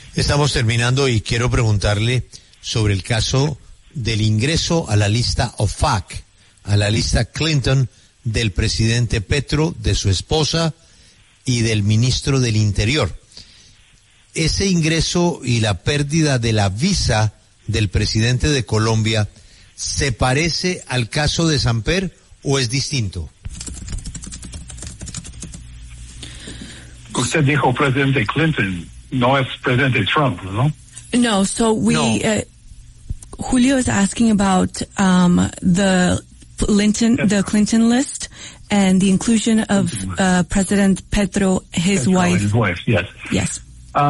Estamos terminando y quiero preguntarle sobre el caso del ingreso a la lista OFAC, a la lista Clinton del presidente Petro, de su esposa y del ministro del Interior. Ese ingreso y la pérdida de la visa del presidente de Colombia, ¿se parece al caso de Samper o es distinto? Usted dijo presidente Clinton, no es presidente Trump, ¿no? No, so Julio is asking about the Clinton list and the inclusion of President Petro, his wife. His wife, yes. Yes.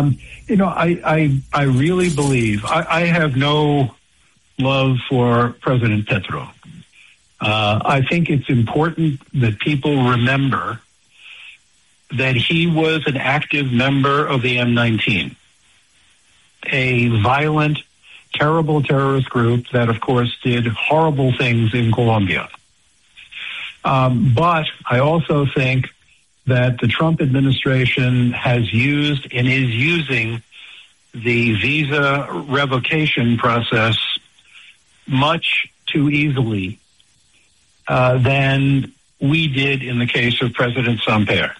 I really believe, I have no love for President Petro. I think it's important that people remember that he was an active member of the M19, a violent, terrible terrorist group that, of course, did horrible things in Colombia. But I also think that the Trump administration has used and is using the visa revocation process much too easily than we did in the case of President Samper.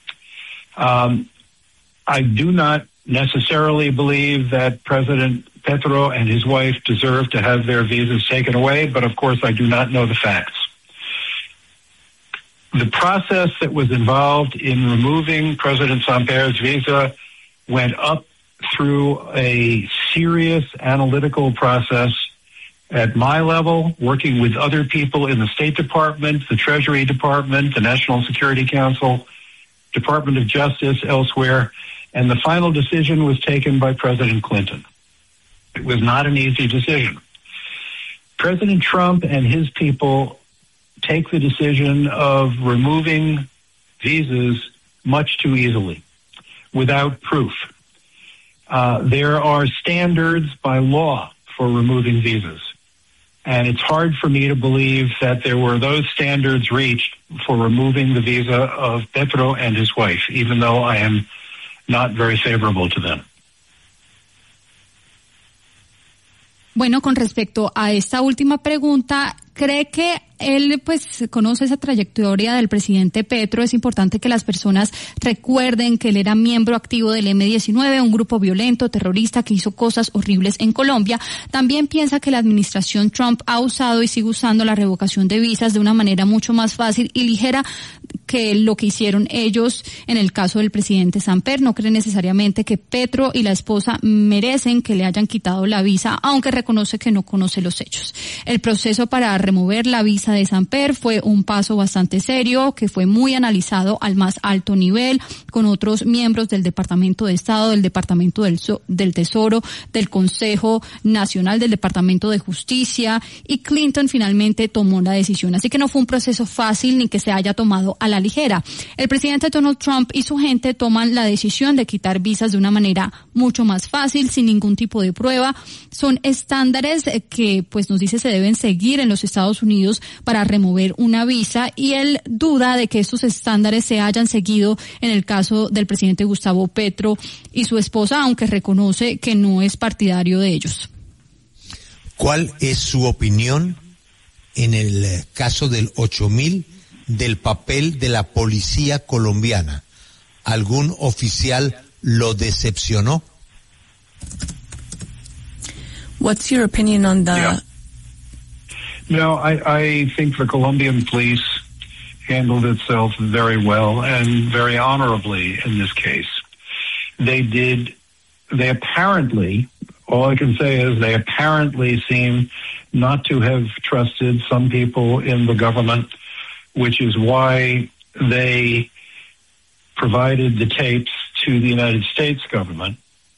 I do not necessarily believe that President Petro and his wife deserve to have their visas taken away, but of course I do not know the facts. The process that was involved in removing President Samper's visa went up through a serious analytical process at my level, working with other people in the State Department, the Treasury Department, the National Security Council, Department of Justice, elsewhere, and the final decision was taken by President Clinton. It was not an easy decision. President Trump and his people take the decision of removing visas much too easily, without proof. There are standards by law for removing visas, and it's hard for me to believe that there were those standards reached for removing the visa of Petro and his wife, even though I am not very favorable to them. Bueno, con respecto a esta última pregunta, ¿cree que él pues conoce esa trayectoria del presidente Petro? Es importante que las personas recuerden que él era miembro activo del M-19, un grupo violento, terrorista, que hizo cosas horribles en Colombia. También piensa que la administración Trump ha usado y sigue usando la revocación de visas de una manera mucho más fácil y ligera que lo que hicieron ellos en el caso del presidente Samper. No cree necesariamente que Petro y la esposa merecen que le hayan quitado la visa, aunque reconoce que no conoce los hechos. El proceso para remover la visa de Samper fue un paso bastante serio, que fue muy analizado al más alto nivel, con otros miembros del Departamento de Estado, del Departamento del Tesoro, del Consejo Nacional, del Departamento de Justicia, y Clinton finalmente tomó la decisión. Así que no fue un proceso fácil ni que se haya tomado a la ligera. El presidente Donald Trump y su gente toman la decisión de quitar visas de una manera mucho más fácil, sin ningún tipo de prueba. Son estándares que, pues, nos dice se deben seguir en los Estados Unidos para remover una visa, y él duda de que estos estándares se hayan seguido en el caso del presidente Gustavo Petro y su esposa, aunque reconoce que no es partidario de ellos. ¿Cuál es su opinión en el caso del 8000 del papel de la policía colombiana? ¿Algún oficial lo decepcionó? What's your opinion on the... Yeah. No, I think the Colombian police handled itself very well and very honorably in this case. They apparently, all I can say is they apparently seem not to have trusted some people in the government, which is why they provided the tapes to the United States government.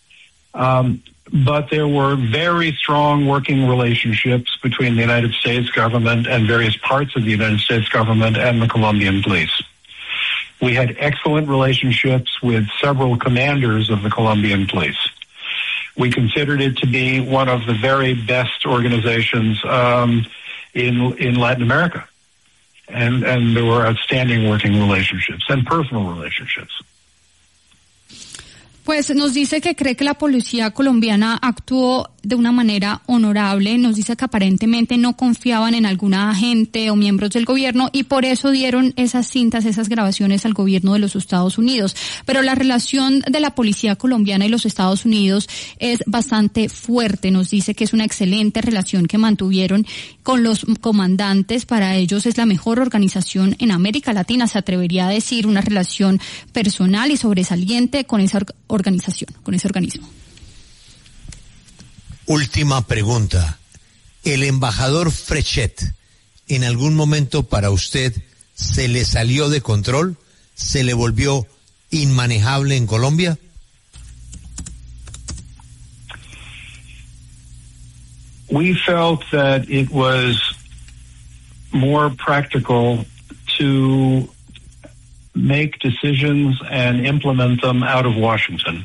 But there were very strong working relationships between the United States government and various parts of the United States government and the Colombian police. We had excellent relationships with several commanders of the Colombian police. We considered it to be one of the very best organizations in Latin America. And there were outstanding working relationships and personal relationships. Pues nos dice que cree que la policía colombiana actuó de una manera honorable, nos dice que aparentemente no confiaban en alguna agente o miembros del gobierno y por eso dieron esas cintas, esas grabaciones al gobierno de los Estados Unidos. Pero la relación de la policía colombiana y los Estados Unidos es bastante fuerte, nos dice que es una excelente relación que mantuvieron con los comandantes, para ellos es la mejor organización en América Latina, se atrevería a decir, una relación personal y sobresaliente con esa organización, con ese organismo. Última pregunta. ¿El embajador Frechet en algún momento para usted se le salió de control? ¿Se le volvió inmanejable en Colombia? We felt that it was more practical to make decisions and implement them out of Washington.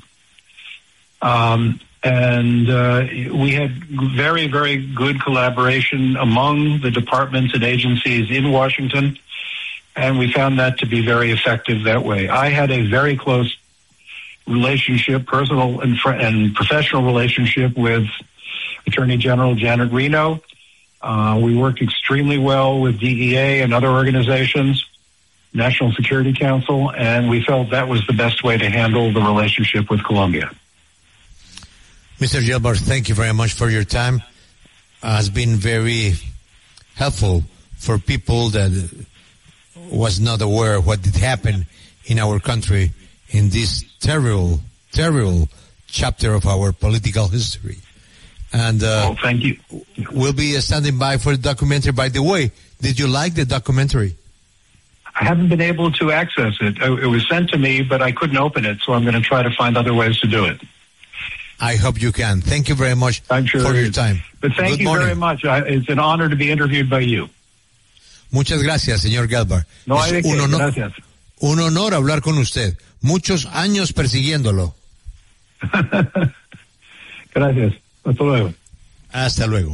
We had very, very good collaboration among the departments and agencies in Washington, and we found that to be very effective that way. I had a very close relationship, personal and professional relationship with Attorney General Janet Reno. We worked extremely well with DEA and other organizations, National Security Council, and we felt that was the best way to handle the relationship with Colombia. Mr. Gelbar, thank you very much for your time. Has been very helpful for people that was not aware of what did happen in our country in this terrible, terrible chapter of our political history. And thank you. We'll be standing by for the documentary. By the way, did you like the documentary? I haven't been able to access it. It was sent to me, but I couldn't open it, so I'm going to try to find other ways to do it. I hope you can. Thank you very much for your time. But thank you very much. It's an honor to be interviewed by you. Muchas gracias, señor Gelbar. No hay de qué, gracias. Un honor hablar con usted. Muchos años persiguiéndolo. Gracias. Hasta luego. Hasta luego.